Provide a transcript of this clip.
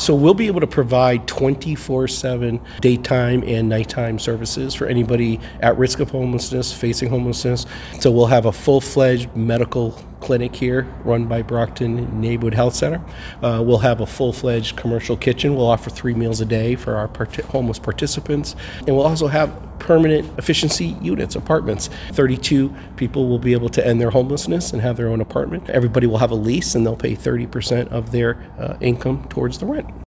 So we'll be able to provide 24/7 daytime and nighttime services for anybody at risk of homelessness, facing homelessness. So we'll have a full-fledged medical clinic here run by Brockton Neighborhood Health Center. We'll have a full-fledged commercial kitchen. We'll offer 3 meals a day for our homeless participants. And we'll also have permanent efficiency units, apartments. 32 people will be able to end their homelessness and have their own apartment. Everybody will have a lease, and they'll pay 30% of their income towards the rent.